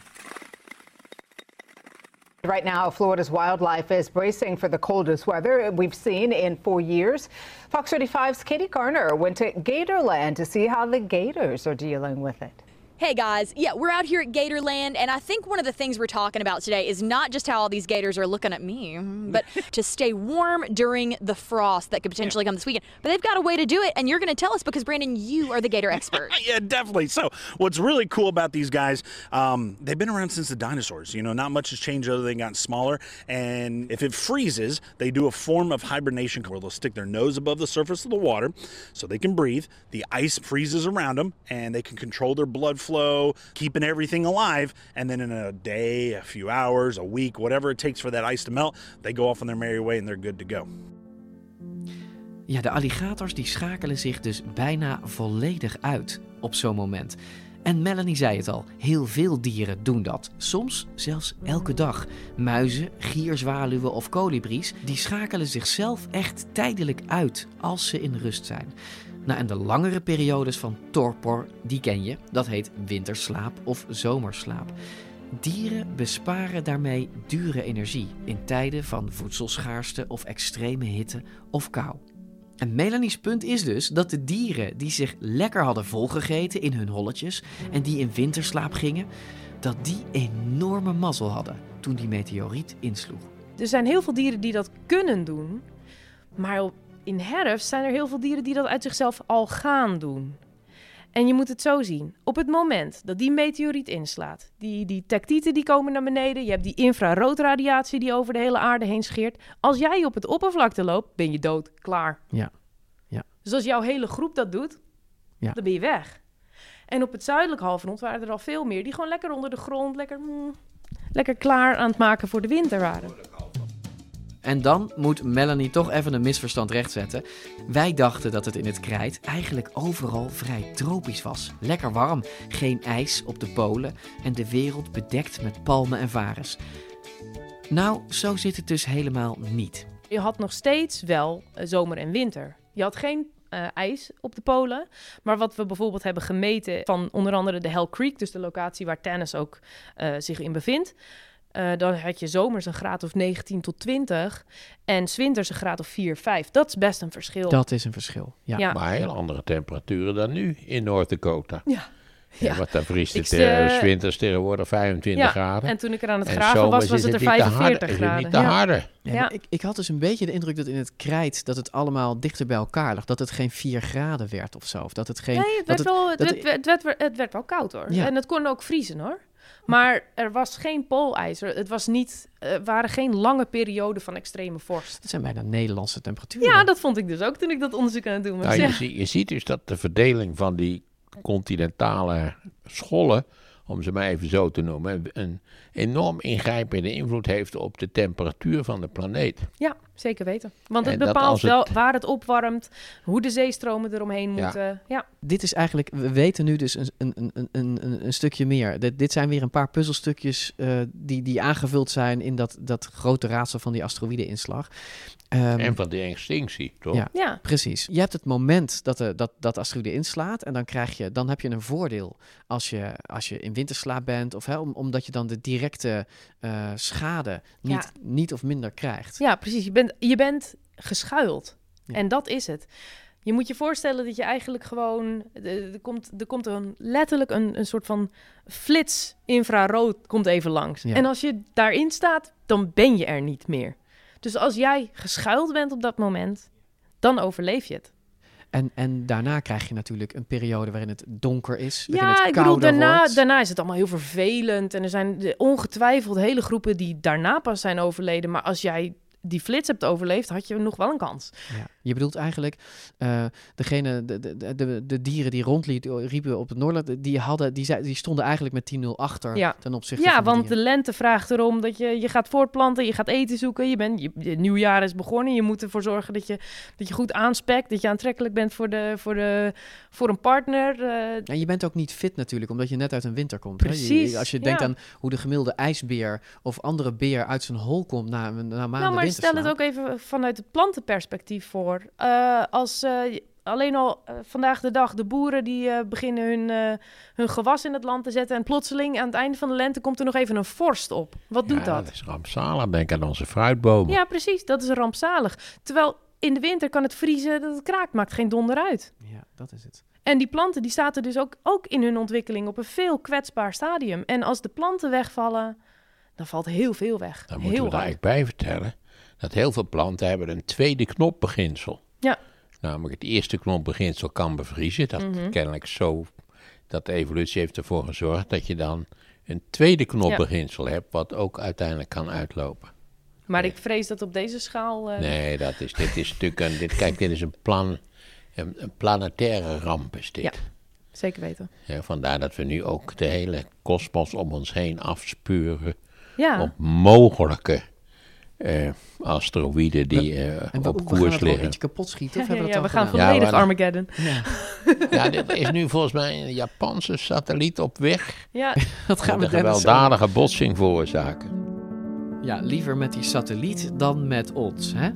Right now, Florida's wildlife is bracing for the coldest weather we've seen in four years. Fox thirty-five's Katie Garner went to Gatorland to see how the gators are dealing with it. Hey guys, yeah, we're out here at Gatorland, and I think one of the things we're talking about today is not just how all these gators are looking at me, but to stay warm during the frost that could potentially come this weekend. But they've got a way to do it, and you're going to tell us because, Brandon, you are the gator expert. Yeah, definitely. So what's really cool about these guys, um, they've been around since the dinosaurs. You know, not much has changed other than gotten smaller. And if it freezes, they do a form of hibernation where they'll stick their nose above the surface of the water so they can breathe. The ice freezes around them, and they can control their blood flow, keeping everything alive, and then in a day, a few hours, a week, whatever it takes for that ice to melt, they go off on their merry way and they're good to go. Ja, de alligators die schakelen zich dus bijna volledig uit op zo'n moment. En Melanie zei het al, heel veel dieren doen dat. Soms zelfs elke dag. Muizen, gierzwaluwen of kolibries, die schakelen zichzelf echt tijdelijk uit als ze in rust zijn. Nou, en de langere periodes van torpor, die ken je. Dat heet winterslaap of zomerslaap. Dieren besparen daarmee dure energie in tijden van voedselschaarste of extreme hitte of kou. En Melanie's punt is dus dat de dieren die zich lekker hadden volgegeten in hun holletjes en die in winterslaap gingen, dat die enorme mazzel hadden toen die meteoriet insloeg. Er zijn heel veel dieren die dat kunnen doen, maar op in herfst zijn er heel veel dieren die dat uit zichzelf al gaan doen. En je moet het zo zien. Op het moment dat die meteoriet inslaat, die, die tektieten die komen naar beneden, je hebt die infraroodradiatie die over de hele aarde heen scheert. Als jij op het oppervlakte loopt, ben je dood, klaar. Ja. Ja. Dus als jouw hele groep dat doet, ja. dan ben je weg. En op het zuidelijk halfrond waren er al veel meer die gewoon lekker onder de grond, lekker, mm, lekker klaar aan het maken voor de winter waren. En dan moet Melanie toch even een misverstand rechtzetten. Wij dachten dat het in het Krijt eigenlijk overal vrij tropisch was. Lekker warm, geen ijs op de polen en de wereld bedekt met palmen en varens. Nou, zo zit het dus helemaal niet. Je had nog steeds wel uh, zomer en winter. Je had geen uh, ijs op de polen. Maar wat we bijvoorbeeld hebben gemeten van onder andere de Hell Creek, dus de locatie waar Tanis ook uh, zich in bevindt. Uh, dan had je zomers een graad of negentien tot twintig en 's winters een graad of vier, vijf. Dat is best een verschil. Dat is een verschil, ja. ja. Maar heel andere temperaturen dan nu in North Dakota. Ja. Ja, ja. wat dan vriest het uh, 's winters tegenwoordig vijfentwintig ja. graden. En toen ik er aan het en graven was, was het er vijfenveertig harde, graden. Is het niet te ja. harder. Ja, ja. Ik, ik had dus een beetje de indruk dat in het Krijt dat het allemaal dichter bij elkaar lag. Dat het geen vier graden werd of zo. Of dat het geen, nee, het werd, dat wel, het, het, dat werd, het, werd, het werd wel koud hoor. Ja. En het kon ook vriezen hoor. Maar er was geen poolijzer. Het was niet, er waren geen lange perioden van extreme vorst. Dat zijn bijna Nederlandse temperaturen. Ja, dat vond ik dus ook toen ik dat onderzoek aan het doen was. Nou, ja. je, zie, je ziet dus dat de verdeling van die continentale schollen, om ze maar even zo te noemen, een enorm ingrijpende invloed heeft op de temperatuur van de planeet. Ja, zeker weten. Want het En dat bepaalt als het- wel waar het opwarmt, hoe de zeestromen eromheen Ja. moeten. Ja. Dit is eigenlijk, we weten nu dus een, een, een, een, een, een stukje meer. Dit, dit zijn weer een paar puzzelstukjes uh, die, die aangevuld zijn in dat, dat grote raadsel van die asteroïde-inslag. Um, en van de extinctie, toch? Ja, ja, precies. Je hebt het moment dat de, dat, dat asteroïde inslaat en dan, krijg je, dan heb je een voordeel als je, als je in winterslaap bent, of hè, om, omdat je dan de directe uh, schade niet, Ja. niet of minder krijgt. Ja, precies. Je bent, je bent geschuild. Ja. En dat is het. Je moet je voorstellen dat je eigenlijk gewoon... Er, er komt, er komt een, letterlijk een, een soort van flits infrarood komt even langs. Ja. En als je daarin staat, dan ben je er niet meer. Dus als jij geschuild bent op dat moment, dan overleef je het. En, en daarna krijg je natuurlijk een periode waarin het donker is. Waarin Ja, het ik bedoel, kouder daarna, wordt. daarna is het allemaal heel vervelend. En er zijn de- ongetwijfeld hele groepen die daarna pas zijn overleden. Maar als jij die flits hebt overleefd, had je nog wel een kans. Ja. Je bedoelt eigenlijk, uh, degene, de, de, de, de dieren die rondriepen op het Noordelijk, die, hadden, die, zei, die stonden eigenlijk met tien nul achter Ja, ten opzichte ja van de want dieren. de lente vraagt erom dat je, je gaat voortplanten, je gaat eten zoeken, je bent, je, je nieuwjaar is begonnen, je moet ervoor zorgen dat je, dat je goed aanspekt, dat je aantrekkelijk bent voor, de, voor, de, voor een partner. Uh, En je bent ook niet fit natuurlijk, omdat je net uit een winter komt. Hè? Precies, Je, als je denkt ja. aan hoe de gemiddelde ijsbeer of andere beer uit zijn hol komt na, na maanden nou, maar stel het ook even vanuit het plantenperspectief voor. Uh, als uh, alleen al uh, vandaag de dag de boeren die uh, beginnen hun, uh, hun gewas in het land te zetten en plotseling aan het einde van de lente komt er nog even een vorst op. Wat doet Ja, dat? dat is rampzalig. Denk aan onze fruitbomen. Ja, precies. Dat is rampzalig. Terwijl in de winter kan het vriezen dat het kraakt, maakt geen donder uit. Ja, dat is het. En die planten die zaten dus ook, ook in hun ontwikkeling op een veel kwetsbaar stadium. En als de planten wegvallen, dan valt heel veel weg. Daar heel moeten we er hard. eigenlijk bij vertellen dat heel veel planten hebben een tweede knopbeginsel. Ja. Namelijk het eerste knopbeginsel kan bevriezen. Dat Mhm. kennelijk zo, dat de evolutie heeft ervoor gezorgd dat je dan een tweede knopbeginsel hebt, wat ook uiteindelijk kan uitlopen. Maar ik vrees dat op deze schaal... Uh, Nee, dat is, dit is natuurlijk een, dit, kijk, dit is een plan, een, een planetaire ramp is dit. Ja, zeker weten. Ja, vandaar dat we nu ook de hele kosmos om ons heen afspuren Ja. op mogelijke uh, asteroïden die uh, En we, op we koers gaan het wel liggen. eentje kapot schieten, of Ja, hebben we ja, dat we al gaan gedaan? volledig maar- Armageddon. Ja. Ja, dit is nu volgens mij een Japanse satelliet op weg. Ja. Dat gaan we Met een Dennis zo- gewelddadige botsing veroorzaken. Ja, liever met die satelliet dan met ons, hè?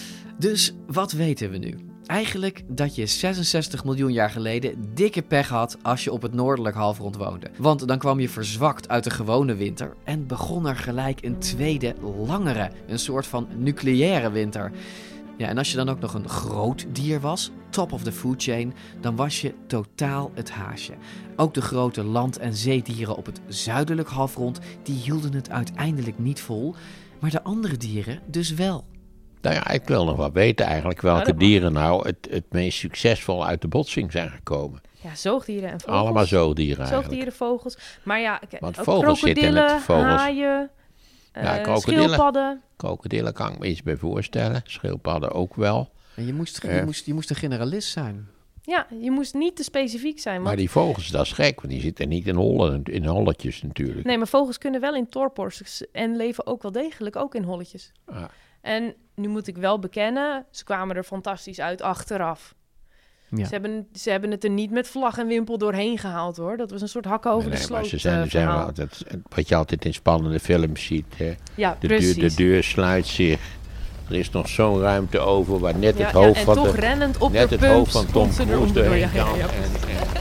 Dus wat weten we nu? Eigenlijk dat je zesenzestig miljoen jaar geleden dikke pech had als je op het noordelijk halfrond woonde. Want dan kwam je verzwakt uit de gewone winter en begon er gelijk een tweede, langere, een soort van nucleaire winter. Ja, en als je dan ook nog een groot dier was, top of the food chain, dan was je totaal het haasje. Ook de grote land- en zeedieren op het zuidelijk halfrond, die hielden het uiteindelijk niet vol, maar de andere dieren dus wel. Nou ja, ik wil nog wel weten eigenlijk welke dat mag. dieren nou het, het meest succesvol uit de botsing zijn gekomen. Ja, zoogdieren en vogels. Allemaal zoogdieren eigenlijk. Zoogdieren, vogels. Maar ja, k- Want ook vogels zitten in het- krokodillen, vogels. haaien, Ja, eh, krokodillen. schildpadden. Krokodillen kan ik me iets bij voorstellen. Schildpadden ook wel. En je moest, je Eh. moest, je moest een generalist zijn. Ja, je moest niet te specifiek zijn. Want... Maar die vogels, dat is gek, want die zitten niet in hollen, in holletjes natuurlijk. Nee, maar vogels kunnen wel in torpors en leven ook wel degelijk ook in holletjes. Ah. En nu moet ik wel bekennen, ze kwamen er fantastisch uit achteraf. Ja. Ze, hebben, ze hebben het er niet met vlag en wimpel doorheen gehaald, hoor. Dat was een soort hakken over Nee, de nee, maar sloot ze zijn, eh, ze zijn verhaal. wel, dat, wat je altijd in spannende films ziet. Hè. Ja, de, deur, precies. de deur sluit zich. Er is nog zo'n ruimte over waar net Ja, het ja, hoofd en van toch de, rennend op net de het pumps hoofd van Tom komt ze er Cruise onderdoor. doorheen Ja, ja, kan. ja. En, en,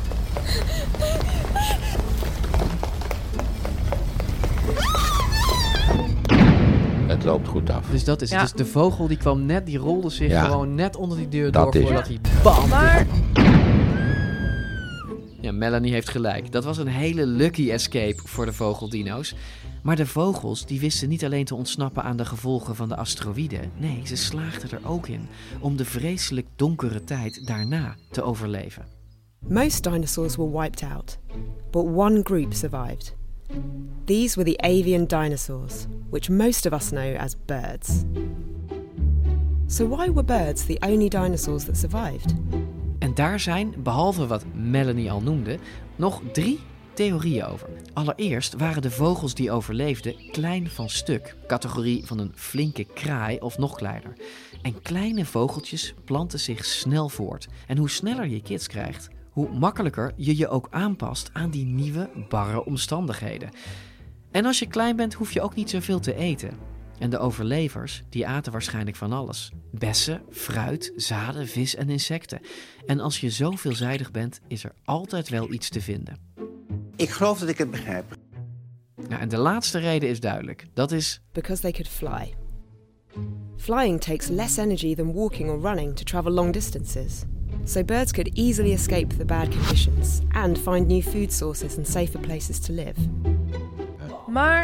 het loopt goed af. Dus dat is Ja. dus de vogel die kwam net, die rolde zich Ja. gewoon net onder die deur Dat door is voordat het. hij bam. Maar Ja, Melanie heeft gelijk. Dat was een hele lucky escape voor de vogeldino's. Maar de vogels die wisten niet alleen te ontsnappen aan de gevolgen van de asteroïden. Nee, ze slaagden er ook in om de vreselijk donkere tijd daarna te overleven. Most dinosaurs were wiped out, but one group survived. These were the avian dinosaurs, which most of us know as birds. So why were birds the only dinosaurs that survived? En daar zijn, behalve wat Melanie al noemde, nog drie theorieën over. Allereerst waren de vogels die overleefden klein van stuk, categorie van een flinke kraai of nog kleiner. En kleine vogeltjes planten zich snel voort. En hoe sneller je kids krijgt, hoe makkelijker je je ook aanpast aan die nieuwe, barre omstandigheden. En als je klein bent, hoef je ook niet zoveel te eten. En de overlevers, die aten waarschijnlijk van alles. Bessen, fruit, zaden, vis en insecten. En als je zo veelzijdig bent, is er altijd wel iets te vinden. Ik geloof dat ik het begrijp. Nou, en de laatste reden is duidelijk. Dat is... Because they could fly. Flying takes less energy than walking or running to travel long distances. So birds could easily escape the bad conditions and find new food sources and safer places to live. Maar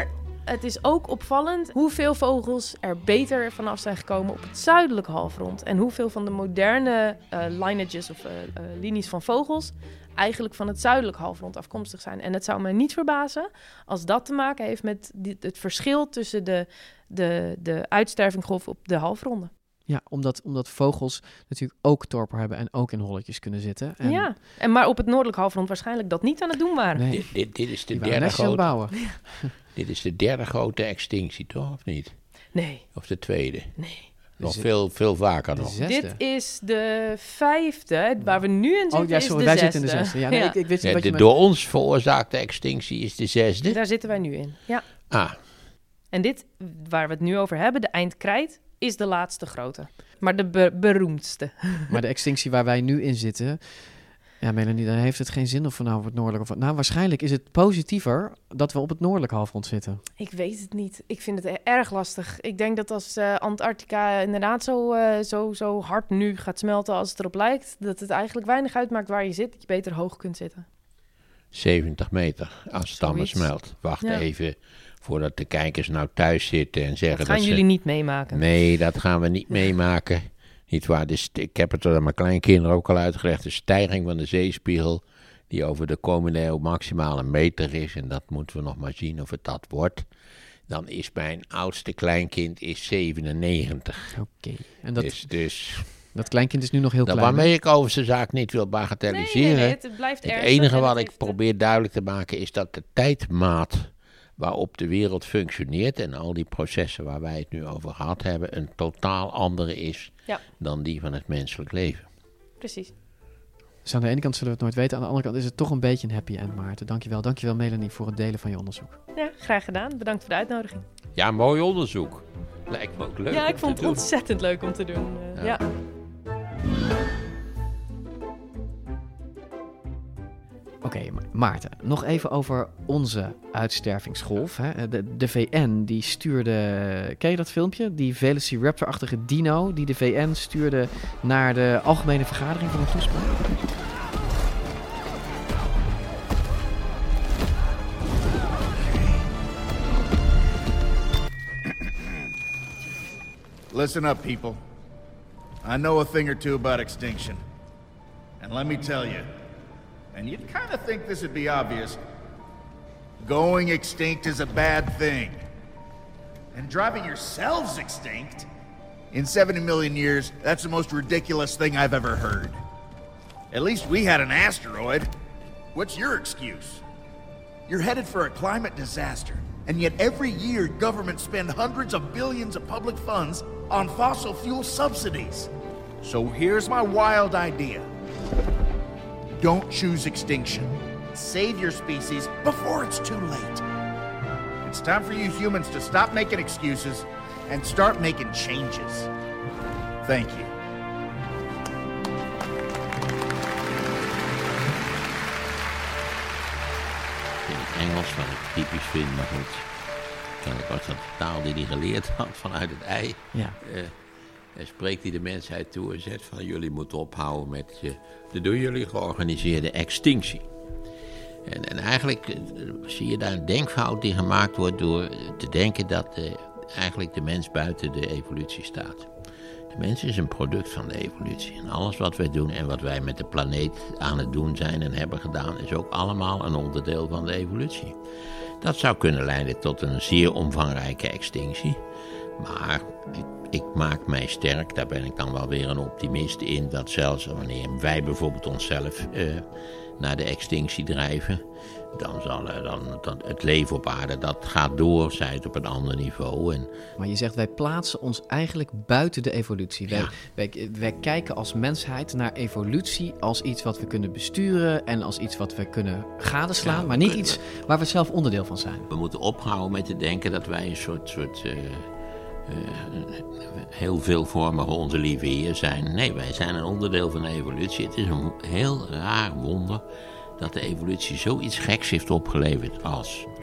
het is ook opvallend hoeveel vogels er beter vanaf zijn gekomen op het zuidelijke halfrond. En hoeveel van de moderne uh, lineages of uh, uh, linies van vogels eigenlijk van het zuidelijk halfrond afkomstig zijn. En het zou mij niet verbazen als dat te maken heeft met dit, het verschil tussen de, de, de uitstervinggolf op de halfronden. Ja, omdat, omdat vogels natuurlijk ook torpor hebben en ook in holletjes kunnen zitten. En ja, en maar op het noordelijk halfrond waarschijnlijk dat niet aan het doen waren. Nee. Dit, dit, dit is de Die derde grote. bouwen. Dit is de derde grote extinctie, toch? Of niet? Nee. Of de tweede? Nee. Nog Dus veel, veel vaker nog. Dit is de vijfde, waar we nu in zitten. Oh ja, sorry, is wij de zitten in de zesde. zesde. Ja, nee, ja. Ik, ik wist niet Ja, wat de je door ons veroorzaakte extinctie is de zesde. Daar zitten wij nu in, ja. Ah. En dit, waar we het nu over hebben, de eindkrijt, is de laatste grote. Maar de be- beroemdste. Maar de extinctie waar wij nu in zitten... Ja, Melanie, dan heeft het geen zin of we nou op het noordelijk... Of, nou, waarschijnlijk is het positiever dat we op het noordelijk halfrond zitten. Ik weet het niet. Ik vind het erg lastig. Ik denk dat als uh, Antarctica inderdaad zo, uh, zo, zo hard nu gaat smelten als het erop lijkt... dat het eigenlijk weinig uitmaakt waar je zit, dat je beter hoog kunt zitten. zeventig meter als het allemaal smelt. Wacht Ja. even voordat de kijkers nou thuis zitten en zeggen... Dat gaan dat jullie ze... niet meemaken. Nee, dat gaan we niet meemaken. Niet waar, dus ik heb het aan mijn kleinkinderen ook al uitgelegd. De stijging van de zeespiegel die over de komende eeuw maximaal een meter is. En dat moeten we nog maar zien of het dat wordt. Dan is mijn oudste kleinkind is zevenennegentig. Oké. Okay. En dat, dus, dus, dat kleinkind is nu nog heel dat klein. Waarmee ik over zijn zaak niet wil bagatelliseren. Nee, nee, nee, het blijft het ernstig enige en wat het ik heeft, probeer duidelijk te maken is dat de tijdmaat waarop de wereld functioneert en al die processen waar wij het nu over gehad hebben, een totaal andere is ja. dan die van het menselijk leven. Precies. Dus aan de ene kant zullen we het nooit weten, aan de andere kant is het toch een beetje een happy end, Maarten. Dankjewel, dankjewel Melanie voor het delen van je onderzoek. Ja, graag gedaan. Bedankt voor de uitnodiging. Ja, mooi onderzoek. Lijkt me ook leuk. Ja, ik vond het doen. ontzettend leuk om te doen. Uh, ja. ja. Oké, okay, Maarten, nog even over onze uitstervingsgolf. Hè? De, de V N die stuurde, ken je dat filmpje? Die Velociraptor-achtige dino die de V N stuurde naar de algemene vergadering van de toespraak. Listen up, people. I know a thing or two about extinction. And let me tell you, and you'd kind of think this would be obvious, going extinct is a bad thing. And driving yourselves extinct? In seventy million years, that's the most ridiculous thing I've ever heard. At least we had an asteroid. What's your excuse? You're headed for a climate disaster, and yet every year governments spend hundreds of billions of public funds on fossil fuel subsidies. So here's my wild idea. Don't choose extinction. Save your species before it's too late. It's time for you humans to stop making excuses and start making changes. Thank you. In het Engels, wat ik typisch vind, maar goed. Kennelijk was dat de taal die hij geleerd had vanuit het ei. Ja. Uh, En spreekt hij de mensheid toe en zegt van jullie moeten ophouden met je, de door jullie georganiseerde extinctie. En, en eigenlijk uh, zie je daar een denkfout die gemaakt wordt door te denken dat uh, eigenlijk de mens buiten de evolutie staat. De mens is een product van de evolutie. En alles wat wij doen en wat wij met de planeet aan het doen zijn en hebben gedaan, is ook allemaal een onderdeel van de evolutie. Dat zou kunnen leiden tot een zeer omvangrijke extinctie. Maar ik, ik maak mij sterk, daar ben ik dan wel weer een optimist in, dat zelfs wanneer wij bijvoorbeeld onszelf uh, naar de extinctie drijven, dan zal uh, dan, dan het leven op aarde, dat gaat door, zij het op een ander niveau. En maar je zegt, wij plaatsen ons eigenlijk buiten de evolutie. Wij, ja. wij, wij kijken als mensheid naar evolutie als iets wat we kunnen besturen en als iets wat we kunnen gadeslaan, ja, maar niet iets waar we zelf onderdeel van zijn. We moeten ophouden met te denken dat wij een soort... soort uh, Uh, heel veelvormige onze lieve Heer zijn. Nee, wij zijn een onderdeel van de evolutie. Het is een heel raar wonder dat de evolutie zoiets geks heeft opgeleverd als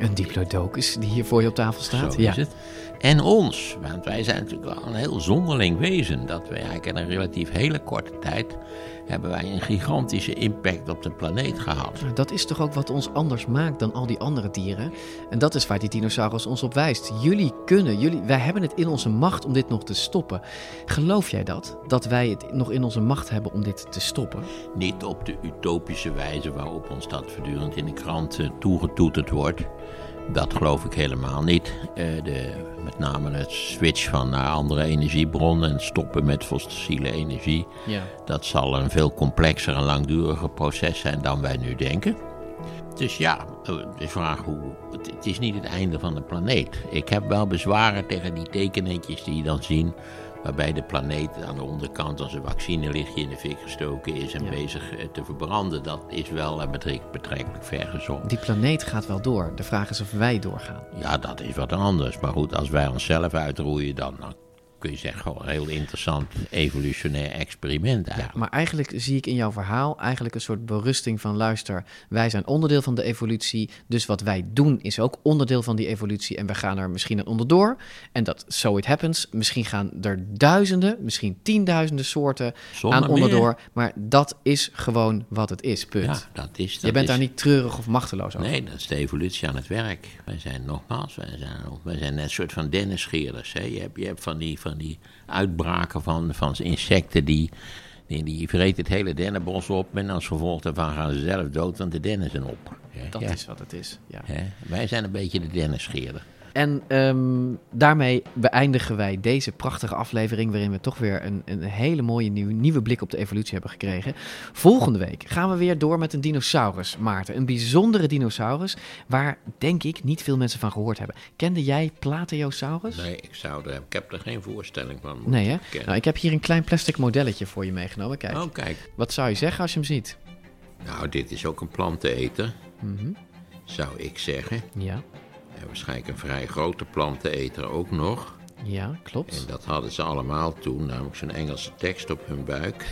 Een diplodocus die hier voor je op tafel staat. Zo ja. is het. En ons, want wij zijn natuurlijk wel een heel zonderling wezen. Dat wij eigenlijk in een relatief hele korte tijd hebben wij een gigantische impact op de planeet gehad. Dat is toch ook wat ons anders maakt dan al die andere dieren. En dat is waar die dinosaurus ons op wijst. Jullie kunnen, jullie, wij hebben het in onze macht om dit nog te stoppen. Geloof jij dat? Dat wij het nog in onze macht hebben om dit te stoppen? Niet op de utopische wijze waarop ons dat voortdurend in de kranten toegetoeterd wordt. Dat geloof ik helemaal niet. Uh, de, met name het switch van naar andere energiebronnen en stoppen met fossiele energie. Ja. Dat zal een veel complexer en langduriger proces zijn dan wij nu denken. Dus ja, de vraag hoe. Het is niet het einde van de planeet. Ik heb wel bezwaren tegen die tekenetjes die je dan zien, waarbij de planeet aan de onderkant als een vaccinelichtje in de fik gestoken is en ja. bezig te verbranden. Dat is wel betrekkelijk vergezocht. Die planeet gaat wel door. De vraag is of wij doorgaan. Ja, dat is wat anders. Maar goed, als wij onszelf uitroeien, dan, dan kun je zeggen, gewoon een heel interessant evolutionair experiment eigenlijk. Ja, maar eigenlijk zie ik in jouw verhaal eigenlijk een soort berusting van luister, wij zijn onderdeel van de evolutie, dus wat wij doen is ook onderdeel van die evolutie en we gaan er misschien aan onderdoor. En dat so it happens, misschien gaan er duizenden, misschien tienduizenden soorten Zonder aan onderdoor, meer. Maar dat is gewoon wat het is, punt. Ja, dat is, dat Je bent is... daar niet treurig of machteloos over. Nee, dat is de evolutie aan het werk. Wij zijn nogmaals, wij zijn, wij zijn net een soort van dennescheerders. Hè. Je hebt, je hebt van die, van die uitbraken van, van insecten die, die, die vreten het hele dennenbos op en als gevolg daarvan gaan ze zelf dood, want de dennen zijn op. Hè. Dat ja. is wat het is, ja. Hè. Wij zijn een beetje de dennescheerder. En um, daarmee beëindigen wij deze prachtige aflevering, waarin we toch weer een, een hele mooie nieuwe, nieuwe blik op de evolutie hebben gekregen. Volgende week gaan we weer door met een dinosaurus, Maarten. Een bijzondere dinosaurus waar, denk ik, niet veel mensen van gehoord hebben. Kende jij Plateosaurus? Nee, ik, zou er, ik heb er geen voorstelling van. Nee, hè? Nou, ik heb hier een klein plastic modelletje voor je meegenomen. Kijk. Oh, kijk. Wat zou je zeggen als je hem ziet? Nou, dit is ook een planteneter, Mm-hmm. zou ik zeggen. Ja. En waarschijnlijk een vrij grote planteneter ook nog. Ja, klopt. En dat hadden ze allemaal toen, namelijk zo'n Engelse tekst op hun buik.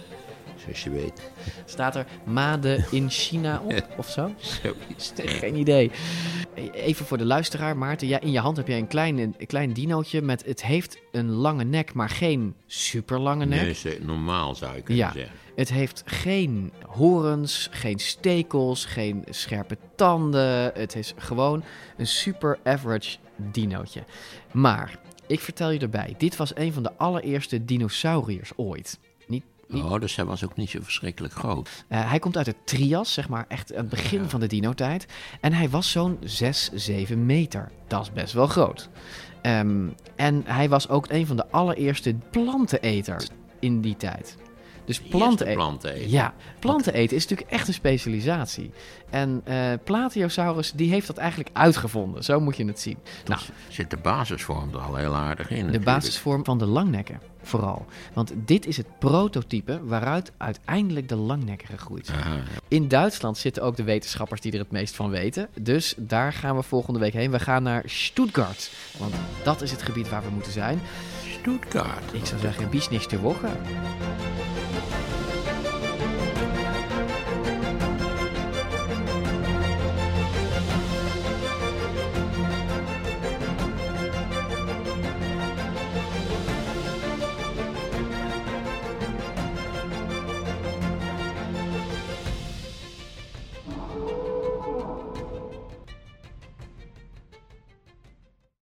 Zoals je weet. Staat er Made in China op of zo? Zoiets. Geen idee. Even voor de luisteraar, Maarten. Ja, in je hand heb jij een klein, een klein dinootje met... Het heeft een lange nek, maar geen super lange nek. Nee, normaal zou je kunnen ja, zeggen. Het heeft geen horens, geen stekels, geen scherpe tanden. Het is gewoon een super average dinootje. Maar, ik vertel je erbij. Dit was een van de allereerste dinosauriërs ooit. Niet Niet... Oh, dus hij was ook niet zo verschrikkelijk groot. Uh, hij komt uit het Trias, zeg maar echt aan het begin ja. van de dino-tijd. En hij was zo'n zes, zeven meter. Dat is best wel groot. Um, en hij was ook een van de allereerste planteneters in die tijd. Dus planten planteneter. Ja, planteneten is natuurlijk echt een specialisatie. En uh, Plateosaurus die heeft dat eigenlijk uitgevonden. Zo moet je het zien. Dus nou, zit de basisvorm er al heel aardig in. De natuurlijk. basisvorm van de langnekken vooral. Want dit is het prototype waaruit uiteindelijk de langnekker gegroeid zijn. Aha, ja. In Duitsland zitten ook de wetenschappers die er het meest van weten. Dus daar gaan we volgende week heen. We gaan naar Stuttgart. Want dat is het gebied waar we moeten zijn. Stuttgart. Ik zou zeggen, bis nächste Woche.